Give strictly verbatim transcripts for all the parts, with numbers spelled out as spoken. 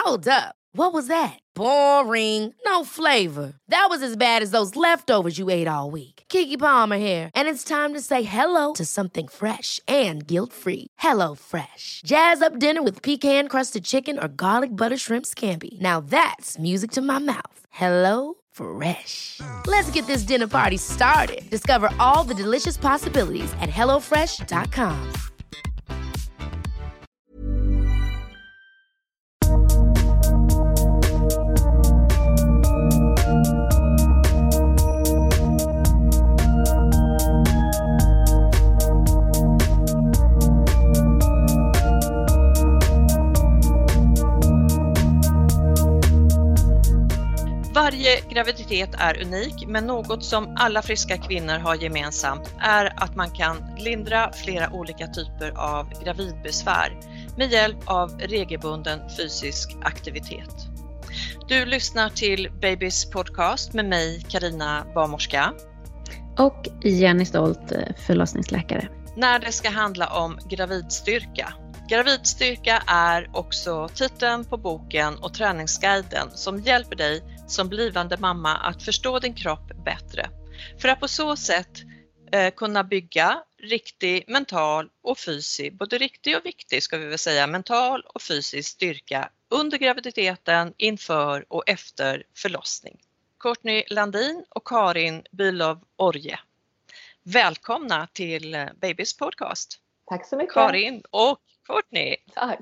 Hold up. What was that? Boring. No flavor. That was as bad as those leftovers you ate all week. Keke Palmer here, and it's time to say hello to something fresh and guilt-free. Hello Fresh. Jazz up dinner with pecan-crusted chicken or garlic butter shrimp scampi. Now that's music to my mouth. Hello Fresh. Let's get this dinner party started. Discover all the delicious possibilities at hello fresh dot com. Varje graviditet är unik, men något som alla friska kvinnor har gemensamt är att man kan lindra flera olika typer av gravidbesvär med hjälp av regelbunden fysisk aktivitet. Du lyssnar till Babys podcast med mig, Carina Barmorska. Och Jenny Stolt, förlossningsläkare. När det ska handla om gravidstyrka. Gravidstyrka är också titeln på boken och träningsguiden som hjälper dig som blivande mamma att förstå din kropp bättre. För att på så sätt eh, kunna bygga riktig mental och fysisk, både riktig och viktig ska vi väl säga, mental och fysisk styrka under graviditeten, inför och efter förlossning. Courtney Landin och Karin Bülow Orje. Välkomna till Babys podcast. Tack så mycket. Karin och Courtney. Tack.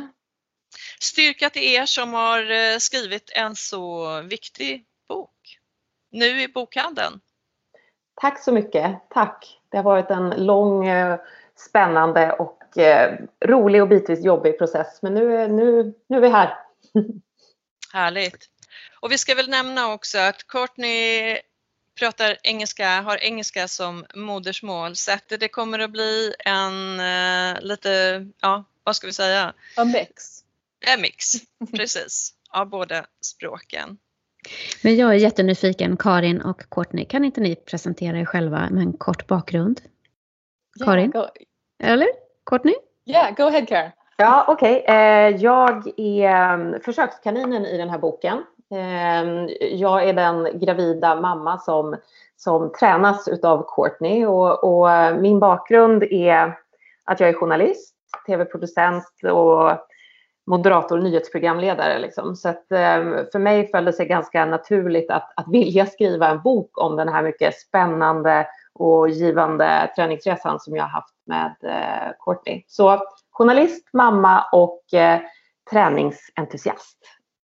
Styrka till er som har skrivit en så viktig bok. Nu i bokhandeln. Tack så mycket. Tack. Det har varit en lång, spännande och rolig och bitvis jobbig process. Men nu, nu, nu är vi här. Härligt. Och vi ska väl nämna också att Courtney pratar engelska, har engelska som modersmål. Så att det kommer att bli en uh, lite, ja, vad ska vi säga? A mix. En mix, precis, av båda språken. Men jag är jättenyfiken, Karin och Courtney. Kan inte ni presentera er själva med en kort bakgrund? Yeah, Karin? Go. Eller? Courtney? Yeah, go ahead, Karen. Ja, okej. Okay. Eh, jag är försökskaninen i den här boken. Eh, jag är den gravida mamma som, som tränas utav Courtney. Och, och min bakgrund är att jag är journalist, tv-producent och moderator och nyhetsprogramledare. Liksom. Så att, för mig föll det sig ganska naturligt att, att vilja skriva en bok om den här mycket spännande och givande träningsresan som jag har haft med eh, Courtney. Så journalist, mamma och eh, träningsentusiast.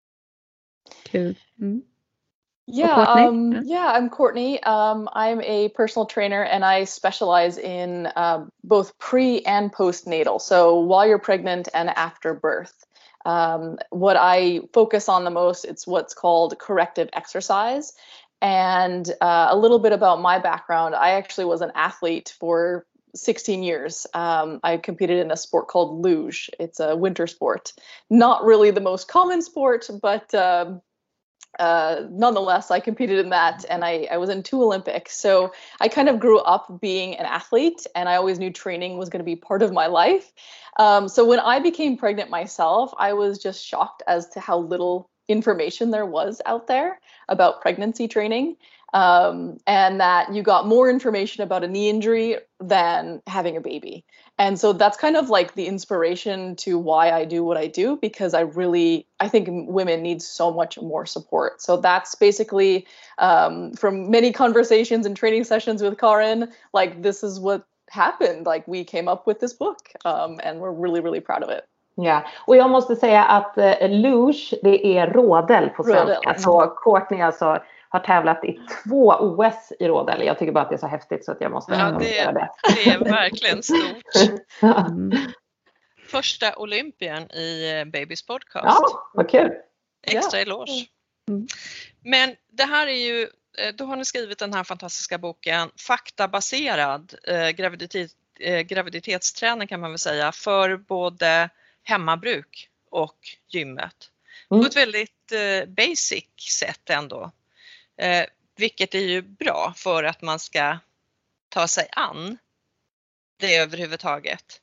Kul. Mm. Yeah, um, yeah, I'm Courtney. Um, I'm a personal trainer and I specialize in uh, both pre and postnatal. So while you're pregnant and after birth. Um, what I focus on the most, it's what's called corrective exercise. And uh, a little bit about my background, I actually was an athlete for sixteen years. Um, I competed in a sport called luge. It's a winter sport. Not really the most common sport, but um, uh, nonetheless, I competed in that and I, I was in two Olympics. So I kind of grew up being an athlete and I always knew training was going to be part of my life. Um, so when I became pregnant myself, I was just shocked as to how little information there was out there about pregnancy training. Um, and that you got more information about a knee injury than having a baby. And so that's kind of like the inspiration to why I do what I do, because I really, I think women need so much more support. So that's basically um, from many conversations and training sessions with Karin, like this is what happened. Like we came up with this book um, and we're really, really proud of it. Ja, och jag måste säga att uh, luge, det är rådel på svenska. Så Courtney alltså har tävlat i två O S i rådel. Jag tycker bara att det är så häftigt så att jag måste ja, det, göra det. Det är verkligen stort. Mm. Första Olympien i Babys podcast. Ja, vad kul. Extra eloge. Mm. Men det här är ju, då har ni skrivit den här fantastiska boken, faktabaserad eh, graviditet, eh, graviditetsträning kan man väl säga, för både hemmabruk och gymmet. Mm. På ett väldigt eh, basic sätt ändå. Eh, vilket är ju bra för att man ska ta sig an det överhuvudtaget.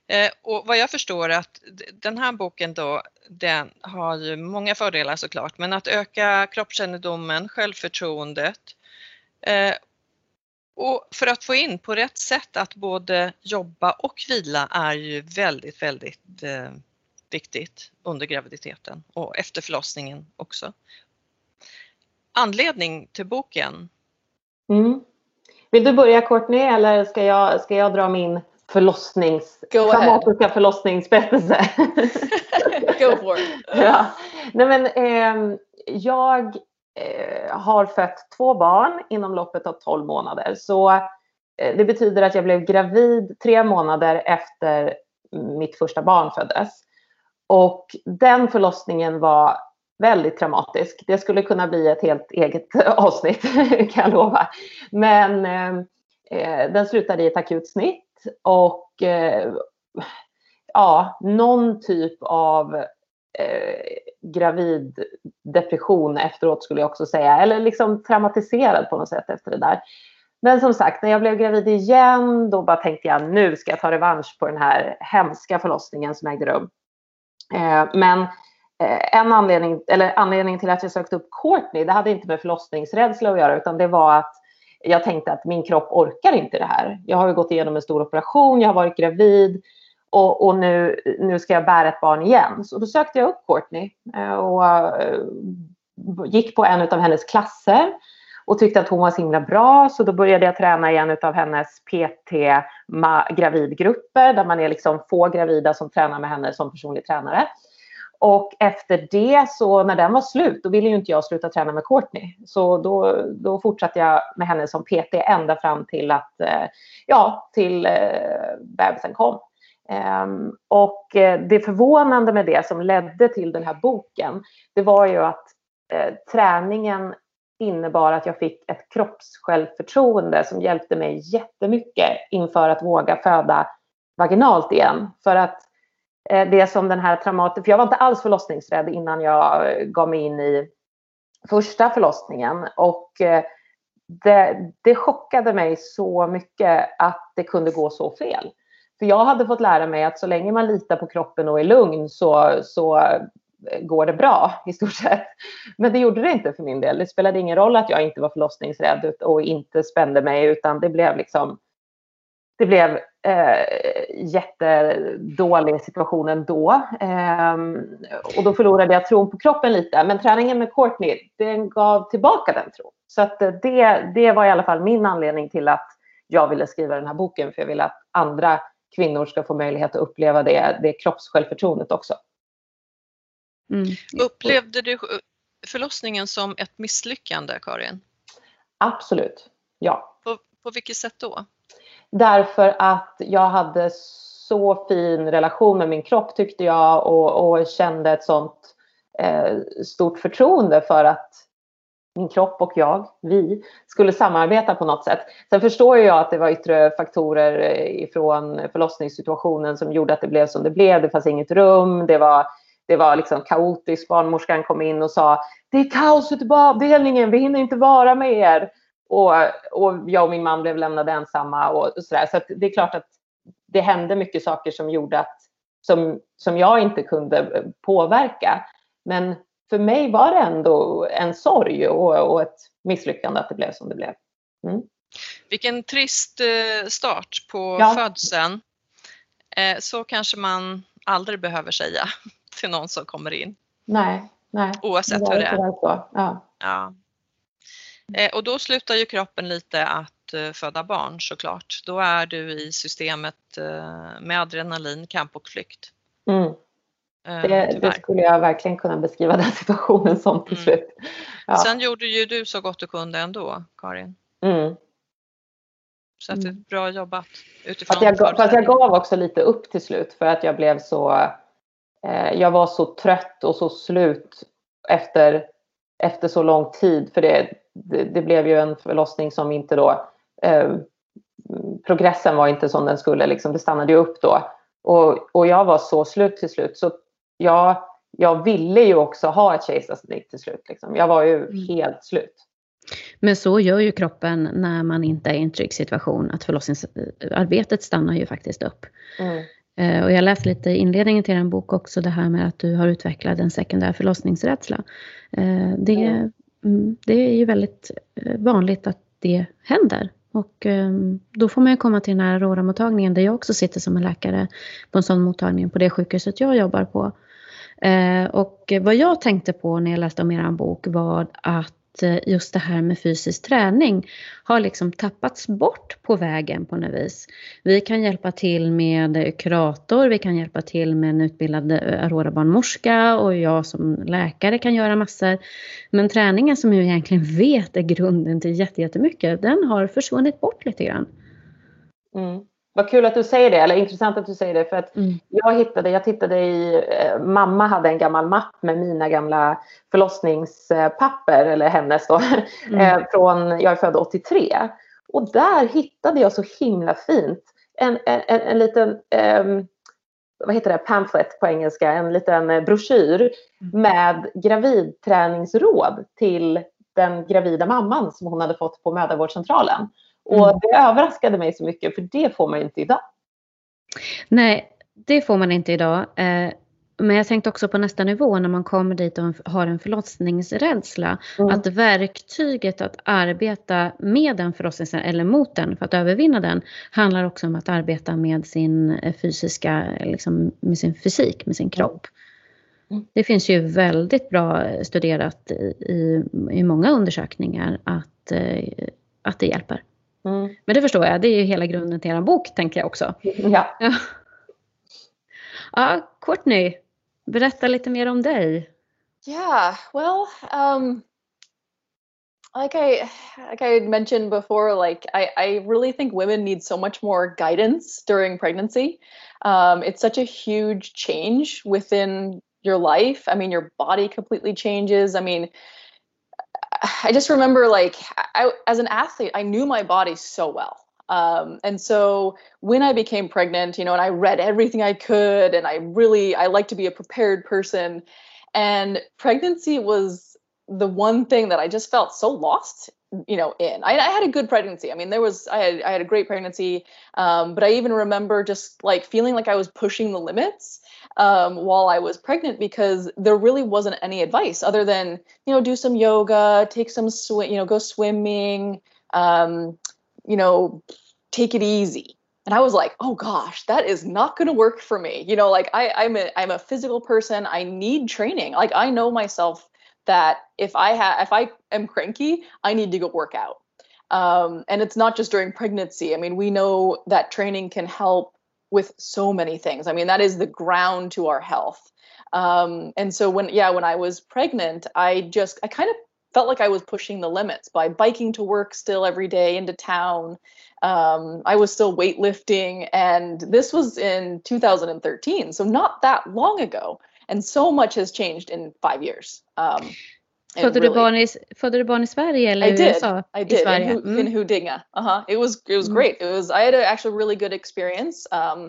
Eh, och vad jag förstår att den här boken då, den har ju många fördelar såklart, men att öka kroppskännedomen, självförtroendet eh, och för att få in på rätt sätt att både jobba och vila är ju väldigt, väldigt eh, viktigt under graviditeten och efter förlossningen också. Anledning till boken? Mm. Vill du börja Courtney eller ska jag, ska jag dra min förlossnings, dramatiska förlossningsberättelse? Go for it. Ja. Nej, men, eh, jag eh, har fött två barn inom loppet av tolv månader. Så eh, det betyder att jag blev gravid tre månader efter mitt första barn föddes. Och den förlossningen var väldigt traumatisk. Det skulle kunna bli ett helt eget avsnitt, kan jag lova. Men eh, den slutade i ett akut snitt. Och eh, ja, någon typ av eh, gravid depression efteråt skulle jag också säga. Eller liksom traumatiserad på något sätt efter det där. Men som sagt, när jag blev gravid igen, då bara tänkte jag nu ska jag ta revansch på den här hemska förlossningen som ägde rum. Eh, men eh, en anledning, eller anledning till att jag sökte upp Courtney, det hade inte med förlossningsrädsla att göra, utan det var att jag tänkte att min kropp orkar inte det här. Jag har ju gått igenom en stor operation, jag har varit gravid och, och nu, nu ska jag bära ett barn igen. Så då sökte jag upp Courtney och uh, gick på en av hennes klasser och tyckte att hon var så himla bra. Så då började jag träna i en av hennes P T-gravidgrupper där man är liksom få gravida som tränar med henne som personlig tränare. Och efter det, så när den var slut, då ville ju inte jag sluta träna med Courtney. Så då, då fortsatte jag med henne som P T ända fram till att, ja, till eh, bebisen kom. Um, och det förvånande med det som ledde till den här boken, det var ju att eh, träningen innebar att jag fick ett kroppssjälvförtroende som hjälpte mig jättemycket inför att våga föda vaginalt igen. För att det som den här traumatin, för jag var inte alls förlossningsrädd innan jag gav mig in i första förlossningen. Och det, det chockade mig så mycket att det kunde gå så fel. För jag hade fått lära mig att så länge man litar på kroppen och är lugn så, så går det bra i stort sett. Men det gjorde det inte för min del. Det spelade ingen roll att jag inte var förlossningsrädd och inte spände mig, utan det blev liksom Det blev eh, jättedålig situation ändå. Eh, och då förlorade jag tron på kroppen lite. Men träningen med Courtney, den gav tillbaka den tron. Så att det, det var i alla fall min anledning till att jag ville skriva den här boken. För jag ville att andra kvinnor ska få möjlighet att uppleva det, det kroppssjälvförtroendet också. Mm. Upplevde du förlossningen som ett misslyckande, Karin? Absolut, ja. På, på vilket sätt då? Därför att jag hade så fin relation med min kropp tyckte jag. Och, och kände ett sånt eh, stort förtroende för att min kropp och jag, vi, skulle samarbeta på något sätt. Sen förstår jag att det var yttre faktorer ifrån förlossningssituationen som gjorde att det blev som det blev. Det fanns inget rum, det var, det var liksom kaotiskt. Barnmorskan kom in och sa, det är kaos ute på avdelningen, vi hinner inte vara med er. Och, och jag och min man blev lämnade ensamma och, och sådär. Så att det är klart att det hände mycket saker som gjorde att som, som jag inte kunde påverka. Men för mig var det ändå en sorg och, och ett misslyckande att det blev som det blev. Mm. Vilken trist start på ja. födseln. Så kanske man aldrig behöver säga till någon som kommer in. Nej, nej. Oavsett hur det är. Så. Ja. Ja. Och då slutar ju kroppen lite att föda barn såklart. Då är du i systemet med adrenalin, kamp och flykt. Mm. Det, det skulle jag verkligen kunna beskriva den situationen som till slut. Ja. Sen gjorde ju du så gott du kunde ändå, Karin. Mm. Så att det är bra jobbat. Utifrån fast, jag, fast jag gav också lite upp till slut för att jag blev så... Eh, jag var så trött och så slut efter, efter så lång tid. För det, det, det blev ju en förlossning som inte då... Eh, progressen var inte som den skulle. Liksom, det stannade ju upp då. Och, och jag var så slut till slut. Så jag, jag ville ju också ha ett kejsarsnitt till slut. Liksom. Jag var ju mm. helt slut. Men så gör ju kroppen när man inte är i en trygg situation. Att förlossningsarbetet stannar ju faktiskt upp. Mm. Eh, och jag läste lite inledningen till en bok också, det här med att du har utvecklat en sekundär förlossningsrädsla. Eh, det, mm. Mm, det är ju väldigt vanligt att det händer. Och eh, då får man ju komma till den här Aurora-mottagningen där jag också sitter som en läkare på en sån mottagning på det sjukhuset jag jobbar på. Eh, och vad jag tänkte på när jag läste om er bok var att just det här med fysisk träning har liksom tappats bort på vägen på något vis. Vi kan hjälpa till med kurator, vi kan hjälpa till med en utbildad Aurora-barnmorska och jag som läkare kan göra massor. Men träningen som jag egentligen vet är grunden till jättemycket, den har försvunnit bort lite grann. Mm. Vad kul att du säger det, eller intressant att du säger det, för att mm. jag hittade, jag tittade i, eh, mamma hade en gammal mapp med mina gamla förlossningspapper, eller hennes då, mm. eh, från, jag är född åttiotre, och där hittade jag så himla fint en, en, en, en liten, eh, vad heter det, pamphlet på engelska, en liten broschyr mm. med gravidträningsråd till den gravida mamman som hon hade fått på mödravårdscentralen. Och mm. det överraskade mig så mycket, för det får man inte idag. Nej, det får man inte idag. Eh, men jag tänkte också på nästa nivå när man kommer dit och har en förlossningsrädsla. Mm. Att verktyget att arbeta med den förlossningsrädslan eller mot den för att övervinna den handlar också om att arbeta med sin fysiska, liksom, med sin fysik, med sin kropp. Mm. Det finns ju väldigt bra studerat i, i, i många undersökningar att, eh, att det hjälper. Mm. Men det förstår jag, det är ju hela grunden till er bok, tänker jag också. Ja. Ja, ja, Courtney, berätta lite mer om dig. Yeah, well, um, like I like I mentioned before, like I, I really think women need so much more guidance during pregnancy. Um, it's such a huge change within your life. I mean, your body completely changes. I mean, I just remember, like, I, as an athlete, I knew my body so well. Um, and so when I became pregnant, you know, and I read everything I could, and I really, I like to be a prepared person. And pregnancy was the one thing that I just felt so lost, you know, in. I, I had a good pregnancy. I mean, there was, I had, I had a great pregnancy. Um, but I even remember just like feeling like I was pushing the limits um, while I was pregnant, because there really wasn't any advice other than, you know, do some yoga, take some swim, you know, go swimming, um, you know, take it easy. And I was like, oh gosh, that is not going to work for me. You know, like I, I'm a, I'm a physical person. I need training. Like I know myself that if I have, if I am cranky, I need to go work out. Um, and it's not just during pregnancy. I mean, we know that training can help with so many things. I mean, that is the ground to our health. Um, and so when, yeah, when I was pregnant, I just, I kind of felt like I was pushing the limits by biking to work still every day into town. Um, I was still weightlifting, and this was in two thousand thirteen. So not that long ago. And so much has changed in five years. Um, Födde du barn i, födde du barn i Sverige eller I U S A? I did. I Sverige. In, mm. in Huddinge. Uh-huh. It was it was mm. great. It was I had a actually really good experience. Um,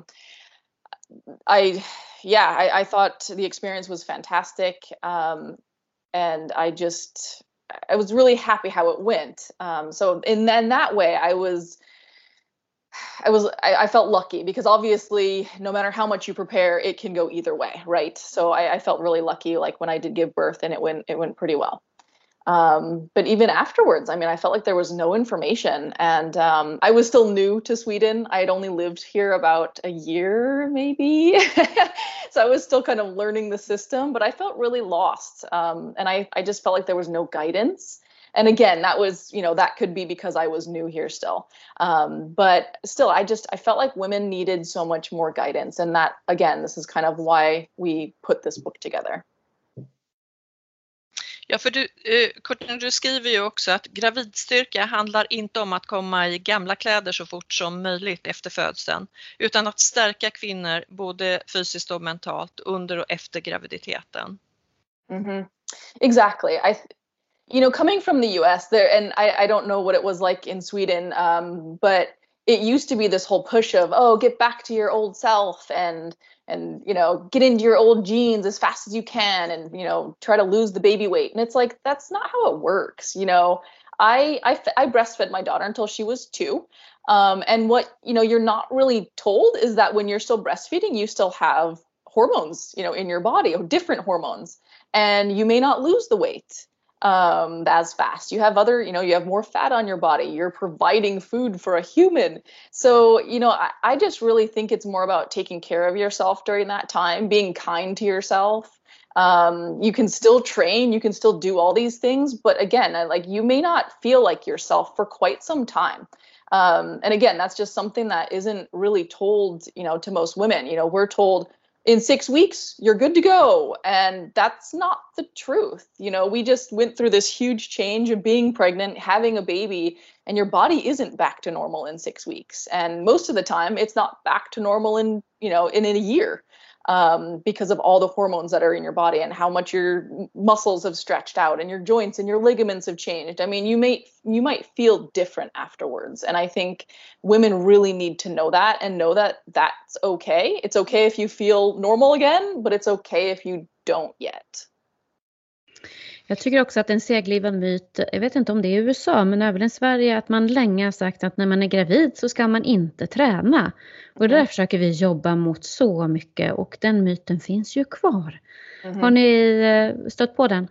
I yeah, I, I thought the experience was fantastic. Um, and I just I was really happy how it went. Um, so in then that way I was I was I, I felt lucky, because obviously no matter how much you prepare, it can go either way, right? So I, I felt really lucky, like when I did give birth, and it went it went pretty well. Um, but even afterwards, I mean, I felt like there was no information, and um, I was still new to Sweden. I had only lived here about a year, maybe, so I was still kind of learning the system. But I felt really lost, um, and I I just felt like there was no guidance. And again, that was, you know, that could be because I was new here still. Um, but still, I just, I felt like women needed so much more guidance. And that, again, this is kind of why we put this book together. Ja, för du, eh, Courtney, du skriver ju också att gravidstyrka handlar inte om att komma i gamla kläder så fort som möjligt efter födseln, utan att stärka kvinnor både fysiskt och mentalt under och efter graviditeten. Mm-hmm. Exactly. I You know, coming from the U S there, and I, I don't know what it was like in Sweden, um, but it used to be this whole push of, oh, get back to your old self and, and, you know, get into your old jeans as fast as you can and, you know, try to lose the baby weight. And it's like, that's not how it works. You know, I, I, I breastfed my daughter until she was two. Um, and what, you know, you're not really told is that when you're still breastfeeding, you still have hormones, you know, in your body, different hormones, and you may not lose the weight um, as fast. You have other, you know, you have more fat on your body. You're providing food for a human. So, you know, I, I just really think it's more about taking care of yourself during that time, being kind to yourself. Um, you can still train, you can still do all these things, but again, like you may not feel like yourself for quite some time. Um, and again, that's just something that isn't really told, you know, to most women. You know, we're told in six weeks, you're good to go. And that's not the truth. You know, we just went through this huge change of being pregnant, having a baby, and your body isn't back to normal in six weeks. And most of the time it's not back to normal in, you know, in, in a year. Um, because of all the hormones that are in your body and how much your muscles have stretched out and your joints and your ligaments have changed. I mean, you may you might feel different afterwards. And I think women really need to know that and know that that's okay. It's okay if you feel normal again, but it's okay if you don't yet. Jag tycker också att en seglivad myt, jag vet inte om det är i U S A, men även i Sverige, att man länge har sagt att när man är gravid så ska man inte träna. Och där försöker vi jobba mot så mycket, och den myten finns ju kvar. Mm-hmm. Har ni stött på den?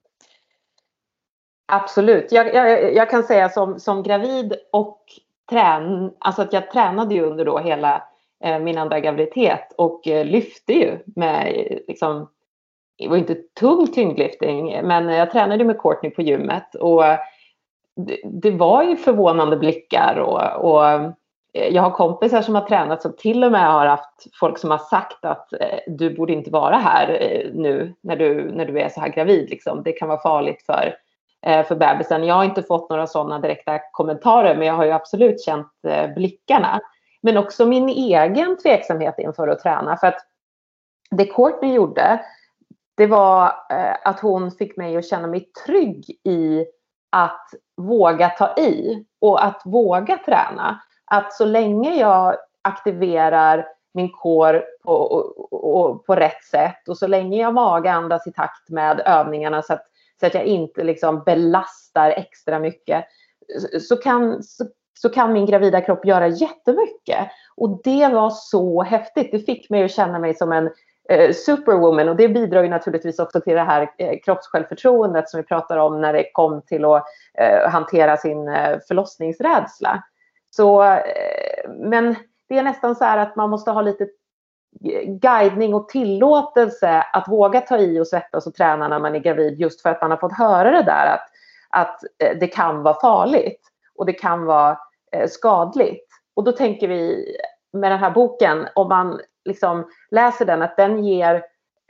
Absolut. Jag, jag, jag kan säga som, som gravid och trän, alltså att jag tränade ju under då hela eh, min andra graviditet och eh, lyfte ju med liksom, det var inte tung tyngdlyftning, men jag tränade med Courtney på gymmet, och det, det var ju förvånande blickar, och, och jag har kompisar som har tränat som till och med har haft folk som har sagt att eh, du borde inte vara här eh, nu när du, när du är så här gravid. Liksom. Det kan vara farligt för, eh, för bebisen. Jag har inte fått några sådana direkta kommentarer, men jag har ju absolut känt eh, blickarna. Men också min egen tveksamhet inför att träna. För att det Courtney gjorde, det var eh, att hon fick mig att känna mig trygg i att våga ta i och att våga träna. Att så länge jag aktiverar min core på, och, och, på rätt sätt, och så länge jag magandas i takt med övningarna så att, så att jag inte liksom belastar extra mycket, så kan, så, så kan min gravida kropp göra jättemycket. Och det var så häftigt. Det fick mig att känna mig som en eh, superwoman, och det bidrar ju naturligtvis också till det här eh, kroppssjälvförtroendet som vi pratar om när det kom till att eh, hantera sin eh, förlossningsrädsla. Så, men det är nästan så här att man måste ha lite guidning och tillåtelse att våga ta i och svettas och träna när man är gravid, just för att man har fått höra det där att, att det kan vara farligt och det kan vara skadligt. Och då tänker vi med den här boken, om man liksom läser den, att den ger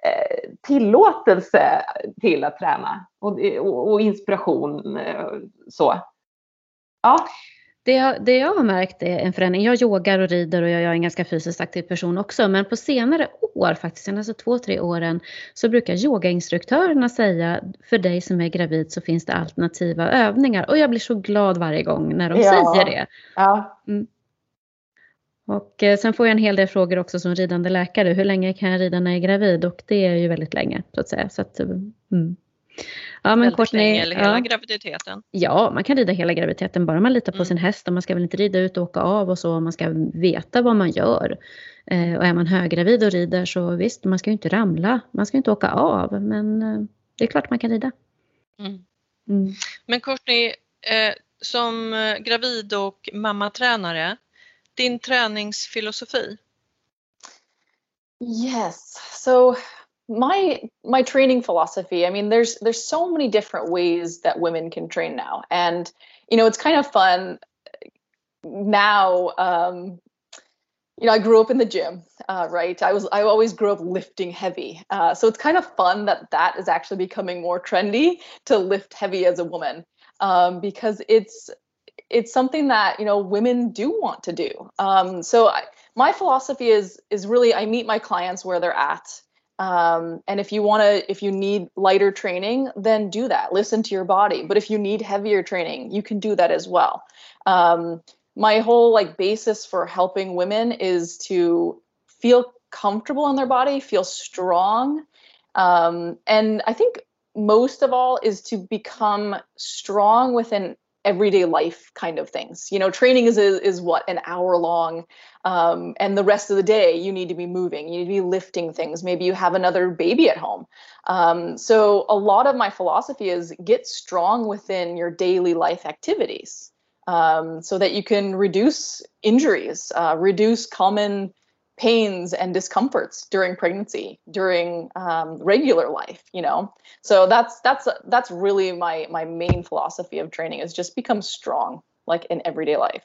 tillåtelse till att träna och, och, och inspiration. Så. Ja. Det jag, det jag har märkt är en förändring. Jag yogar och rider och jag är en ganska fysiskt aktiv person också. Men på senare år, faktiskt senaste två, tre åren, så brukar yogainstruktörerna säga, för dig som är gravid så finns det alternativa övningar. Och jag blir så glad varje gång när de ja. säger det. Ja. Mm. Och eh, sen får jag en hel del frågor också som ridande läkare. Hur länge kan jag rida när jag är gravid? Och det är ju väldigt länge, så att säga. Så att, mm. Ja, men Courtney, länge, eller hela ja. graviditeten. Ja, man kan rida hela graviditeten, bara man litar på mm. sin häst, och man ska väl inte rida ut och åka av och så, man ska veta vad man gör. Eh, och är man höggravid och rider, så visst, man ska ju inte ramla, man ska inte åka av, men eh, det är klart man kan rida. Mm. Mm. Men Courtney, eh, som gravid och mammatränare, din träningsfilosofi? Yes, so my my training philosophy, I mean, there's there's so many different ways that women can train now, and you know, it's kind of fun now. Um, you know, I grew up in the gym, uh, right? I was I always grew up lifting heavy, uh, so it's kind of fun that that is actually becoming more trendy to lift heavy as a woman, um, because it's it's something that, you know, women do want to do. Um, so I, my philosophy is is really, I meet my clients where they're at. Um, and if you want to, if you need lighter training, then do that. Listen to your body. But if you need heavier training, you can do that as well. Um, my whole like basis for helping women is to feel comfortable in their body, feel strong. Um, and I think most of all is to become strong within everyday life kind of things. You know, training is is, is what, an hour long, um, and the rest of the day you need to be moving, you need to be lifting things. Maybe you have another baby at home. Um, so a lot of my philosophy is get strong within your daily life activities, um, so that you can reduce injuries, uh, reduce common pains and discomforts during pregnancy, during um, regular life, you know. So that's that's that's really my my main philosophy of training, is just become strong, like in everyday life.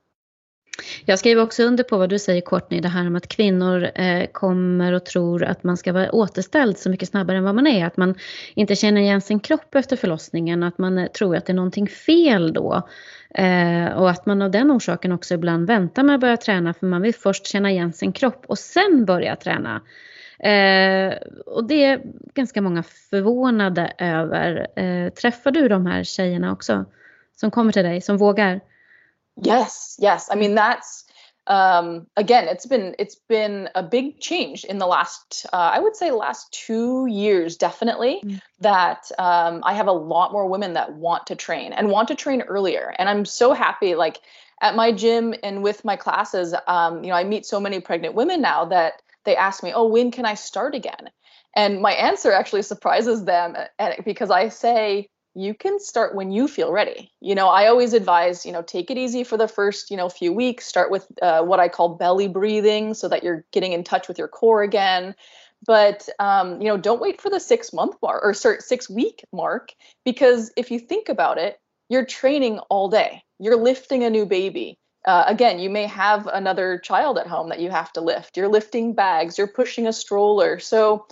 Jag skriver också under på vad du säger, Courtney, det här om att kvinnor eh, kommer och tror att man ska vara återställd så mycket snabbare än vad man är. Att man inte känner igen sin kropp efter förlossningen, att man eh, tror att det är någonting fel då. Eh, och att man av den orsaken också ibland väntar med att börja träna, för man vill först känna igen sin kropp och sen börja träna. Eh, och det är ganska många förvånade över. Eh, träffar du de här tjejerna också som kommer till dig, som vågar? Yes, yes. I mean, that's, um, again, it's been, it's been a big change in the last, uh, I would say last two years, definitely, mm. that um, I have a lot more women that want to train and want to train earlier. And I'm so happy, like at my gym and with my classes, um, you know, I meet so many pregnant women now that they ask me, oh, when can I start again? And my answer actually surprises them, because I say, you can start when you feel ready. You know, I always advise, you know, take it easy for the first, you know, few weeks. Start with uh, what I call belly breathing, so that you're getting in touch with your core again. But, um, you know, don't wait for the six month mark or sorry, six week mark, because if you think about it, you're training all day. You're lifting a new baby. Uh, again, you may have another child at home that you have to lift. You're lifting bags, you're pushing a stroller. So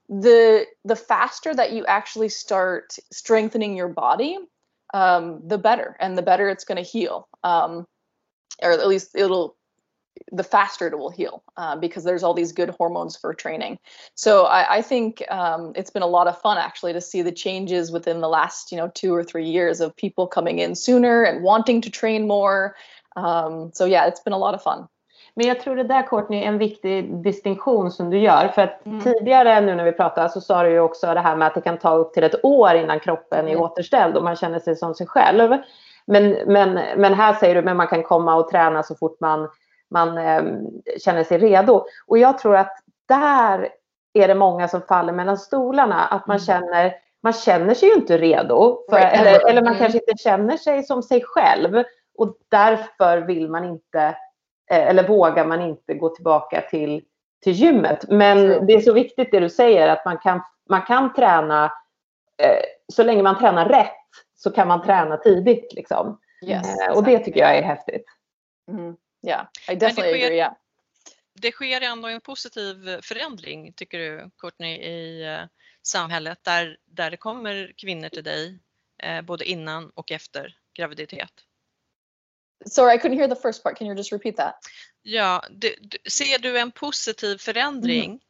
the the faster that you actually start strengthening your body, um, the better, and the better it's going to heal, um, or at least it'll, the faster it will heal, uh, because there's all these good hormones for training. So I, I think um, it's been a lot of fun actually to see the changes within the last, you know, two or three years of people coming in sooner and wanting to train more. Um, so yeah, it's been a lot of fun. Men jag tror det där, Courtney, är en viktig distinktion som du gör. För att mm. tidigare nu när vi pratade så sa du ju också det här med att det kan ta upp till ett år innan kroppen mm. är återställd och man känner sig som sig själv. Men, men, men här säger du att man kan komma och träna så fort man, man eh, känner sig redo. Och jag tror att där är det många som faller mellan stolarna. Att man känner, man känner sig ju inte redo. För, right. eller, eller man mm. kanske inte känner sig som sig själv. Och därför vill man inte, eller vågar man inte gå tillbaka till, till gymmet. Men mm. det är så viktigt det du säger, att man kan, man kan träna, eh, så länge man tränar rätt så kan man träna tidigt liksom. Yes, eh, exactly. Och det tycker jag är häftigt. Mm. Yeah, I definitely sker, agree, yeah. Det sker ändå en positiv förändring, tycker du, Courtney, i uh, samhället där, där det kommer kvinnor till dig eh, både innan och efter graviditet? Sorry, I couldn't hear the first part. Can you just repeat that? Ja, du, du, ser du en positiv förändring mm.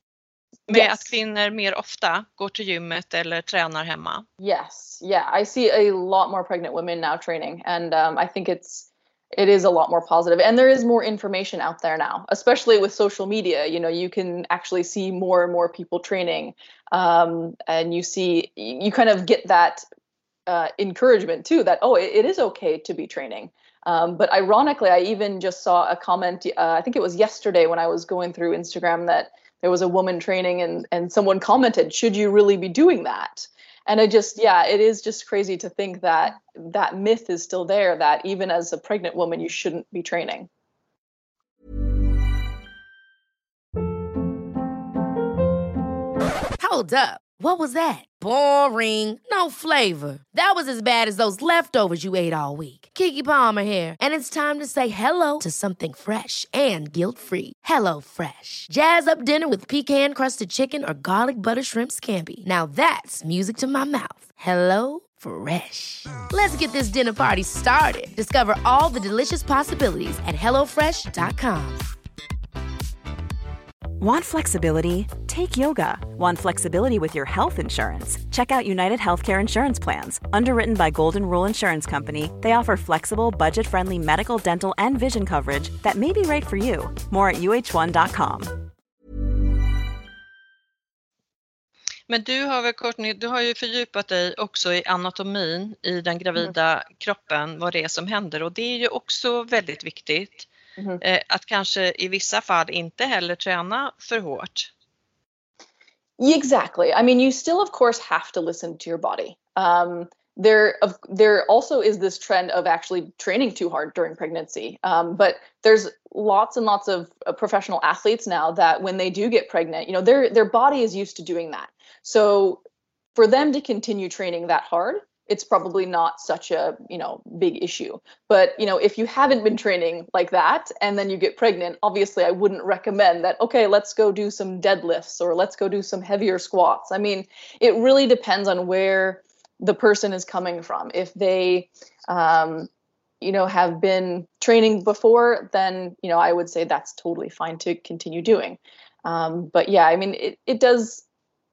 med yes. att kvinnor mer ofta går till gymmet eller tränar hemma? Yes, yeah, I see a lot more pregnant women now training, and um, I think it's it is a lot more positive, and there is more information out there now, especially with social media. You know, you can actually see more and more people training, um, and you see you kind of get that uh, encouragement too, that oh, it, it is okay to be training. Um, but ironically, I even just saw a comment, uh, I think it was yesterday when I was going through Instagram, that there was a woman training and, and someone commented, should you really be doing that? And I just, yeah, it is just crazy to think that that myth is still there, that even as a pregnant woman, you shouldn't be training. Hold up. What was that? Boring. No flavor. That was as bad as those leftovers you ate all week. Keke Palmer here, and it's time to say hello to something fresh and guilt-free. Hello Fresh. Jazz up dinner with pecan-crusted chicken or garlic butter shrimp scampi. Now that's music to my mouth. Hello Fresh. Let's get this dinner party started. Discover all the delicious possibilities at hello fresh dot com. Want flexibility? Take yoga. Want flexibility with your health insurance? Check out United Healthcare Insurance Plans. Underwritten by Golden Rule Insurance Company, they offer flexible, budget-friendly medical, dental, and vision coverage that may be right for you. More at u h one dot com. Men du har väl, Courtney, du har ju fördjupat dig också i anatomin i den gravida mm. kroppen, vad det är som händer. Och det är ju också väldigt viktigt mm. eh, att kanske i vissa fall inte heller träna för hårt. Exactly. I mean, you still of course have to listen to your body. Um, there, of, there also is this trend of actually training too hard during pregnancy. Um, but there's lots and lots of uh, professional athletes now that when they do get pregnant, you know, their their body is used to doing that. So for them to continue training that hard, it's probably not such a, you know, big issue. But, you know, if you haven't been training like that and then you get pregnant, obviously I wouldn't recommend that, okay, let's go do some deadlifts or let's go do some heavier squats. I mean, it really depends on where the person is coming from. If they, um, you know, have been training before, then, you know, I would say that's totally fine to continue doing. Um, but yeah, I mean, it, it does,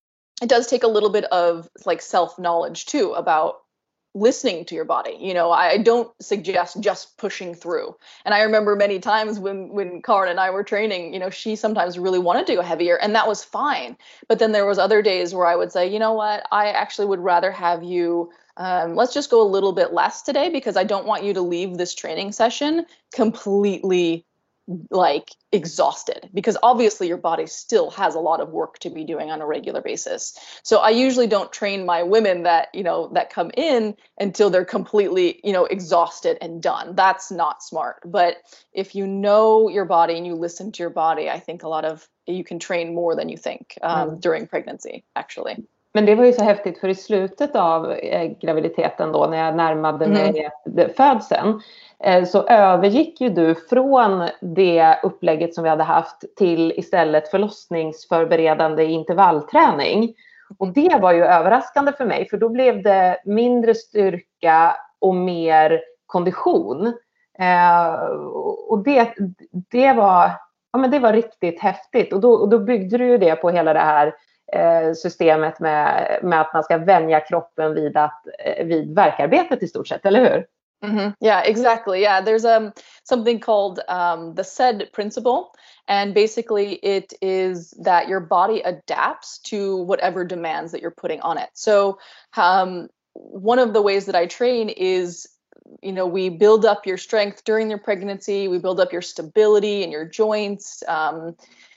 it does take a little bit of like self-knowledge too about listening to your body. You know, I don't suggest just pushing through. And I remember many times when, when Karin and I were training, you know, she sometimes really wanted to go heavier and that was fine. But then there was other days where I would say, you know what, I actually would rather have you, um, let's just go a little bit less today because I don't want you to leave this training session completely like exhausted, because obviously your body still has a lot of work to be doing on a regular basis. So I usually don't train my women that, you know, that come in until they're completely, you know, exhausted and done. That's not smart. But if you know your body and you listen to your body, I think a lot of you can train more than you think um, mm. during pregnancy actually. Men det var ju så häftigt, för i slutet av eh, graviditeten då, när jag närmade mm. mig födseln, eh, så övergick ju du från det upplägget som vi hade haft till istället förlossningsförberedande intervallträning. Och det var ju överraskande för mig, för då blev det mindre styrka och mer kondition. Eh, och det, det, var, ja, men det var riktigt häftigt. Och då, och då byggde du ju det på hela det här systemet med, med att man ska vänja kroppen vid, att, vid värkarbetet i stort sett, eller hur? Mm-hmm. Yeah, exactly. Yeah, there's um something called um, the S E D principle, and basically it is that your body adapts to whatever demands that you're putting on it. So um, one of the ways that I train is, you know, we build up your strength during your pregnancy, we build up your stability in your joints. Um,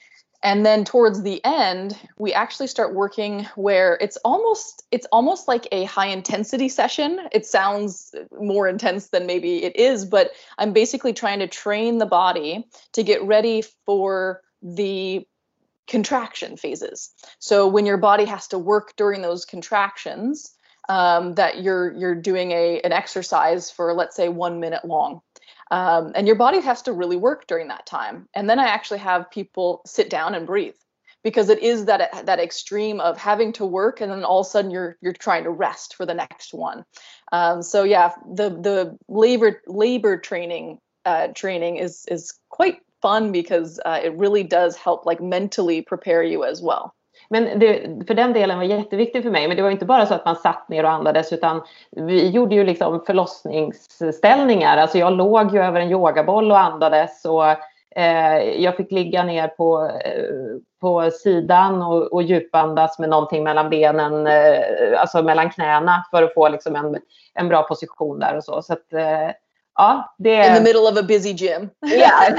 And then towards the end, we actually start working where it's almost it's almost like a high intensity session. It sounds more intense than maybe it is, but I'm basically trying to train the body to get ready for the contraction phases. So when your body has to work during those contractions, um, that you're you're doing a an exercise for, let's say, one minute long. Um, and your body has to really work during that time. And then I actually have people sit down and breathe, because it is that that extreme of having to work and then all of a sudden you're you're trying to rest for the next one. Um, so yeah, the the labor labor training uh, training is is quite fun because uh, it really does help like mentally prepare you as well. Men det, för den delen var jätteviktig för mig. Men det var inte bara så att man satt ner och andades, utan vi gjorde ju liksom förlossningsställningar. Alltså jag låg ju över en yogaboll och andades, och eh, jag fick ligga ner på, eh, på sidan och, och djupandas med någonting mellan benen, eh, alltså mellan knäna, för att få liksom en, en bra position där och så. Så att, eh, ja, det... In the middle of a busy gym. Yeah.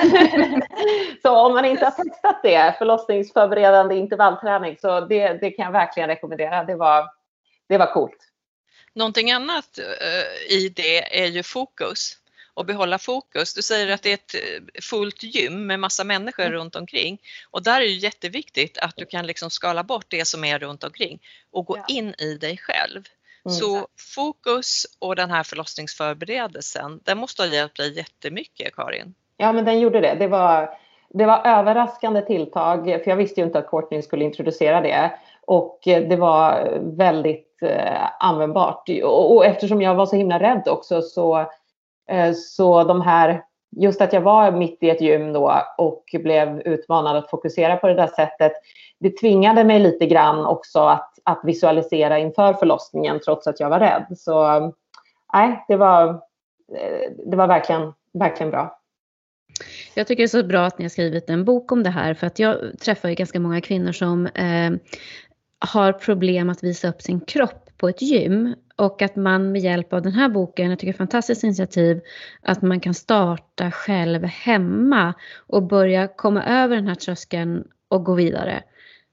Så om man inte har testat det, förlossningsförberedande intervallträning, så det, det kan jag verkligen rekommendera. Det var, det var coolt. Någonting annat uh, i det är ju fokus. Och behålla fokus. Du säger att det är ett fullt gym med massa människor mm. runt omkring. Och där är det ju jätteviktigt att du kan liksom skala bort det som är runt omkring och gå ja. in i dig själv. Mm. Så fokus och den här förlossningsförberedelsen, den måste ha hjälpt dig jättemycket, Karin. Ja, men den gjorde det. Det var, det var överraskande tilltag, för jag visste ju inte att Courtney skulle introducera det. Och det var väldigt eh, användbart. Och, och eftersom jag var så himla rädd också, så, eh, så de här, just att jag var mitt i ett gym då och blev utmanad att fokusera på det där sättet, det tvingade mig lite grann också att, att visualisera inför förlossningen, trots att jag var rädd. Så nej, det var, det var verkligen, verkligen bra. Jag tycker det är så bra att ni har skrivit en bok om det här, för att jag träffar ju ganska många kvinnor som eh, har problem att visa upp sin kropp på ett gym. Och att man med hjälp av den här boken, jag tycker det är ett fantastiskt initiativ, att man kan starta själv hemma och börja komma över den här tröskeln och gå vidare.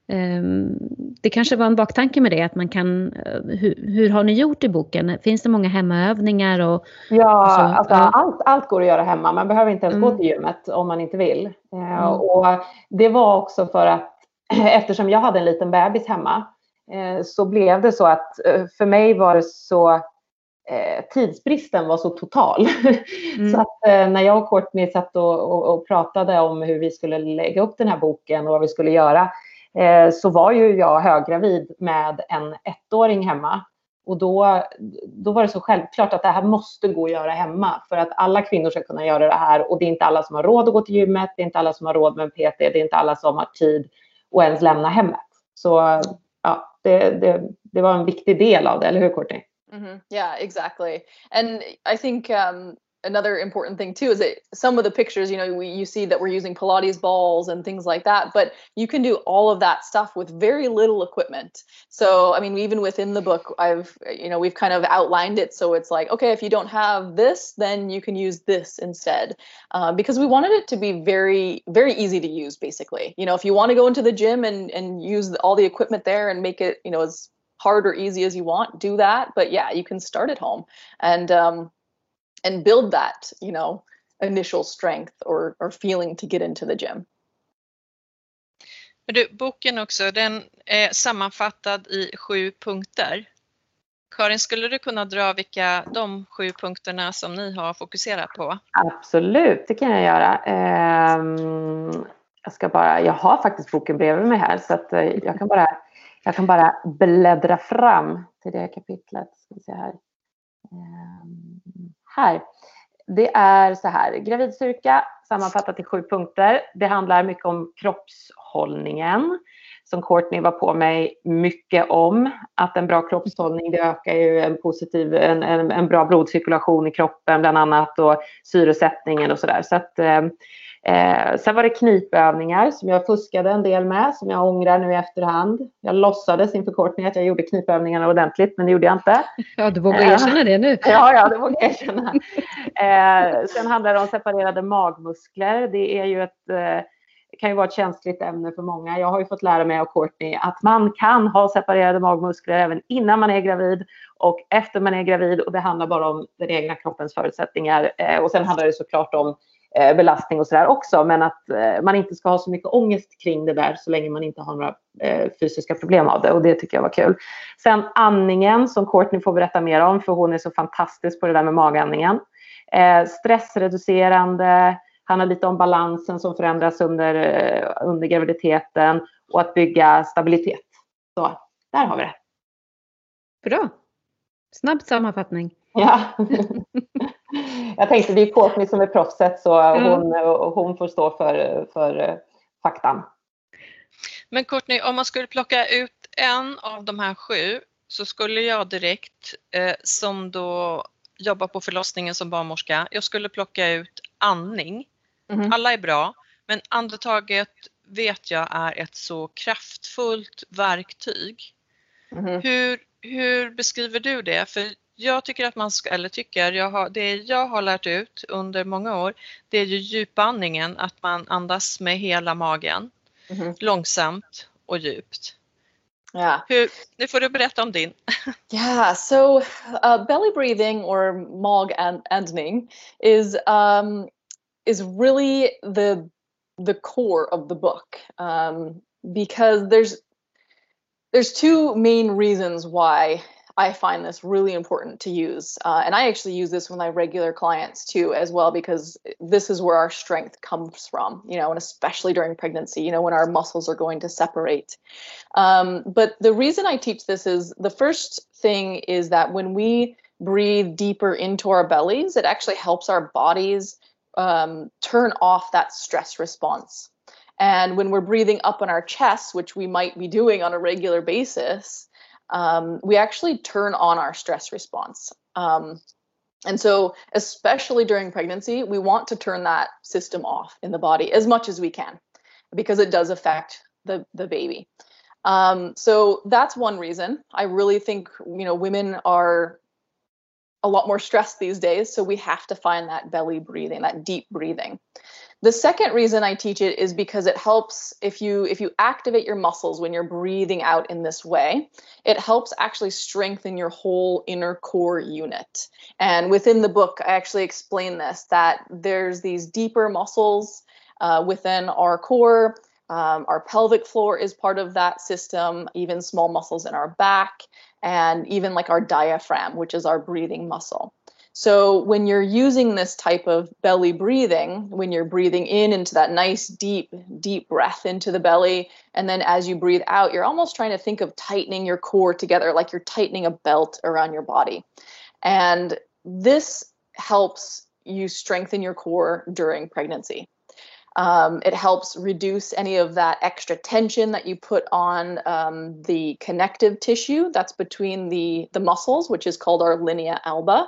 Det kanske var en baktanke med det, att man kan, hur, hur har ni gjort i boken? Finns det många hemmaövningar? Och, ja, och så, alltså, ja. Allt, allt går att göra hemma. Man behöver inte ens Mm. gå till gymmet om man inte vill. Mm. Och det var också för att eftersom jag hade en liten bebis hemma så blev det så att för mig var det så tidsbristen var så total. Mm. Så att när jag och Courtney satt och, och, och pratade om hur vi skulle lägga upp den här boken och vad vi skulle göra, så var ju jag höggravid med en ettåring hemma. Och då, då var det så självklart att det här måste gå att göra hemma. För att alla kvinnor ska kunna göra det här. Och det är inte alla som har råd att gå till gymmet. Det är inte alla som har råd med en P T. Det är inte alla som har tid att ens lämna hemmet. Så ja, det, det, det var en viktig del av det. Eller hur, Courtney? Mm-hmm. Yeah, exactly. And I think um, another important thing too is that some of the pictures, you know, we, you see that we're using Pilates balls and things like that, but you can do all of that stuff with very little equipment. So, I mean, even within the book, I've, you know, we've kind of outlined it. So it's like, okay, if you don't have this, then you can use this instead. Uh, because we wanted it to be very, very easy to use, basically. You know, if you want to go into the gym and, and use all the equipment there and make it, you know, as hard or easy as you want, do that. But yeah, you can start at home. And, um, and build that, you know, initial strength or, or feeling to get into the gym. Men du, boken också, den är sammanfattad i sju punkter. Karin, skulle du kunna dra vilka de sju punkterna som ni har fokuserat på? Absolut, det kan jag göra. Um, jag ska bara, jag har faktiskt boken bredvid mig här, så att jag kan bara, jag kan bara bläddra fram till det kapitlet. Ska vi se här. Um, Här. Det är så här. Gravidstyrka sammanfattat i sju punkter. Det handlar mycket om kroppshållningen. Som Courtney var på mig mycket om. Att en bra kroppshållning, det ökar ju en positiv, en, en, en bra blodcirkulation i kroppen bland annat. Och syresättningen och sådär. Så att, eh, sen var det knipövningar som jag fuskade en del med. Som jag ångrar nu i efterhand. Jag låtsades inför Courtney att jag gjorde knipövningarna ordentligt. Men det gjorde jag inte. Ja, du vågar erkänna det nu. Ja, ja, det vågar jag erkänna. Eh, sen handlar det om separerade magmuskler. Det är ju ett, eh, kan ju vara ett känsligt ämne för många. Jag har ju fått lära mig av Courtney att man kan ha separerade magmuskler även innan man är gravid och efter man är gravid. Och det handlar bara om den egna kroppens förutsättningar. Eh, och sen handlar det såklart om eh, belastning och sådär också. Men att eh, man inte ska ha så mycket ångest kring det där så länge man inte har några eh, fysiska problem av det. Och det tycker jag var kul. Sen andningen som Courtney får berätta mer om, för hon är så fantastisk på det där med magandningen. Eh, stressreducerande, handlar lite om balansen som förändras under, eh, under graviditeten och att bygga stabilitet. Så, där har vi det. Bra. Snabb sammanfattning. Ja. Jag tänkte det är Courtney som är proffset, så ja. hon, hon får stå för, för faktan. Men Courtney, om man skulle plocka ut en av de här sju så skulle jag direkt, eh, som då jobbar på förlossningen som barnmorska, jag skulle plocka ut andning. Mm. Alla är bra, men andetaget vet jag är ett så kraftfullt verktyg. Mm. Hur, hur beskriver du det? För jag tycker att man ska, eller tycker, jag har, det jag har lärt ut under många år, det är ju djupandningen, att man andas med hela magen, mm. långsamt och djupt. Yeah. Hur, nu får du berätta om din. Yeah, so uh, belly breathing or magandning is um, is really the the core of the book, um, because there's there's two main reasons why I find this really important to use, uh, and I actually use this with my regular clients too as well, because this is where our strength comes from, you know, and especially during pregnancy, you know, when our muscles are going to separate. Um, but the reason I teach this is the first thing is that when we breathe deeper into our bellies, it actually helps our bodies um, turn off that stress response. And when we're breathing up on our chest, which we might be doing on a regular basis, um, we actually turn on our stress response. Um, and so, especially during pregnancy, we want to turn that system off in the body as much as we can, because it does affect the, the baby. Um, so that's one reason. I really think, you know, women are a lot more stressed these days, so we have to find that belly breathing, that deep breathing. The second reason I teach it is because it helps if you if you activate your muscles when you're breathing out in this way, it helps actually strengthen your whole inner core unit. And within the book, I actually explain this, that there's these deeper muscles uh, within our core. Um, our pelvic floor is part of that system, even small muscles in our back, and even like our diaphragm, which is our breathing muscle. So when you're using this type of belly breathing, when you're breathing in into that nice, deep, deep breath into the belly, and then as you breathe out, you're almost trying to think of tightening your core together, like you're tightening a belt around your body. And this helps you strengthen your core during pregnancy. Um, it helps reduce any of that extra tension that you put on um, the connective tissue that's between the, the muscles, which is called our linea alba.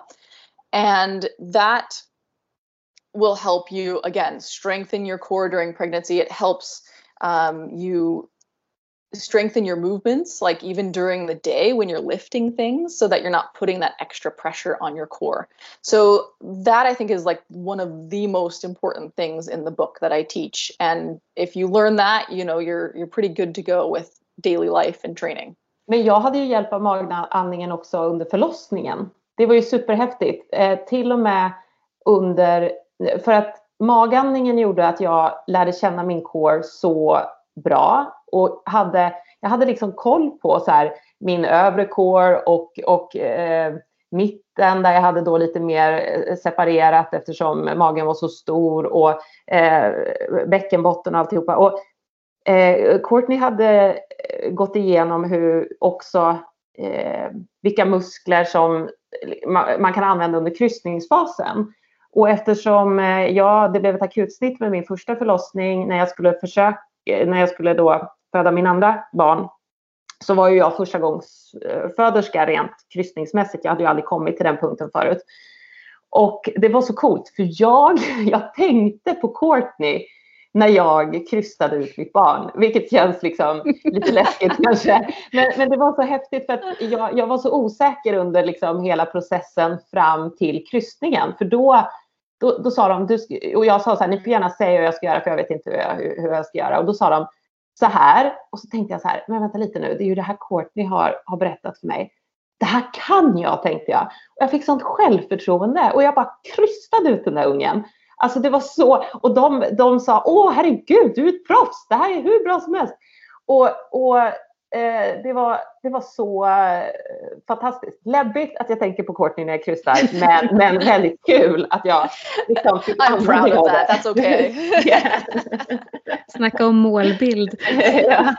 And that will help you, again, strengthen your core during pregnancy. It helps um, you strengthen your movements, like even during the day when you're lifting things, so that you're not putting that extra pressure on your core. So that, I think, is like one of the most important things in the book that I teach. And if you learn that, you know, you're you're pretty good to go with daily life and training. Men jag hade ju hjälp av magandningen också under förlossningen. Det var ju superhäftigt. Eh, till och med under, för att magandningen gjorde att jag lärde känna min core så bra. Och hade, jag hade liksom koll på så här, min övre core och, och eh, mitten, där jag hade då lite mer separerat eftersom magen var så stor, och eh, bäckenbotten och alltihopa. Och eh, Courtney hade gått igenom hur också eh, vilka muskler som man, man kan använda under kryssningsfasen. Och eftersom eh, jag, det blev ett akutsnitt med min första förlossning när jag skulle försöka, när jag skulle då föda min andra barn, så var ju jag första gångs föderska rent kryssningsmässigt. Jag hade ju aldrig kommit till den punkten förut. Och det var så coolt, för jag, jag tänkte på Courtney när jag krystade ut mitt barn. Vilket känns liksom lite läskigt kanske. Men, men det var så häftigt, för att jag, jag var så osäker under liksom hela processen fram till krystningen. För då, då, då sa de, du, och jag sa så här, ni får gärna säga hur jag ska göra, för jag vet inte hur jag, hur jag ska göra. Och då sa de så här, och så tänkte jag så här, men vänta lite nu, det är ju det här Courtney har, har berättat för mig. Det här kan jag, tänkte jag. Och jag fick sånt självförtroende, och jag bara krystade ut den där ungen. Alltså det var så, och de, de sa, åh herregud, du är ett proffs, det här är hur bra som helst. Och, och eh, det, var, det var så eh, fantastiskt. Läbbigt att jag tänker på Courtney när jag krystar, men, men väldigt kul att jag liksom fick I'm proud of that, that's okay. Yeah. Snacka om målbild. Ja.